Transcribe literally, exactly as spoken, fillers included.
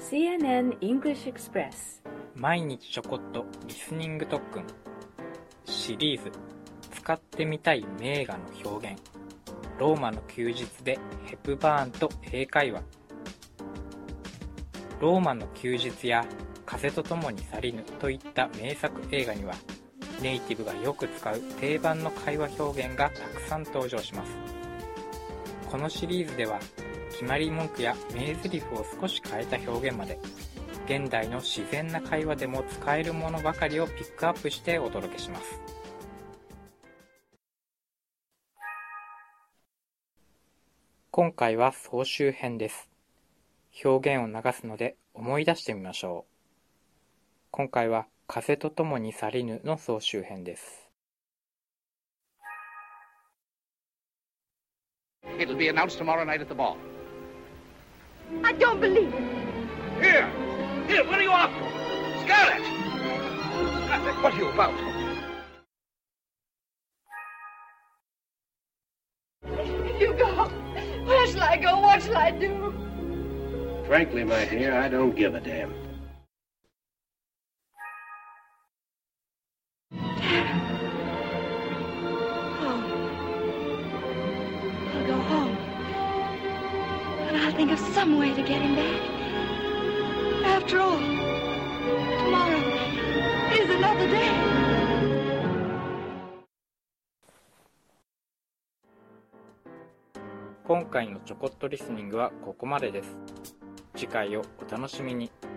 シーエヌエヌ English Express 毎日ちょこっとリスニング特訓シリーズ使ってみたい名画の表現ローマの休日でヘプバーンと英会話ローマの休日や風と共に去りぬといった名作映画にはネイティブがよく使う定番の会話表現がたくさん登場します。このシリーズでは決まり文句や名台詞を少し変えた表現まで現代の自然な会話でも使えるものばかりをピックアップしてお届けします。今回は総集編です。表現を流すので思い出してみましょう。今回は風と共に去りぬの総集編です。 It'll be announced tomorrow night at the ball. I don't believe it. Here! Here, where are you off to? Scarlett! Scarlett, what are you about? You go. Where shall I go? What shall I do? Frankly, my dear, I don't give a damn. Home. I'll go home. And I'll think of some way to get him back. After all, tomorrow is another day. 今回のちょこっとリスニングはここまでです。次回をお楽しみに。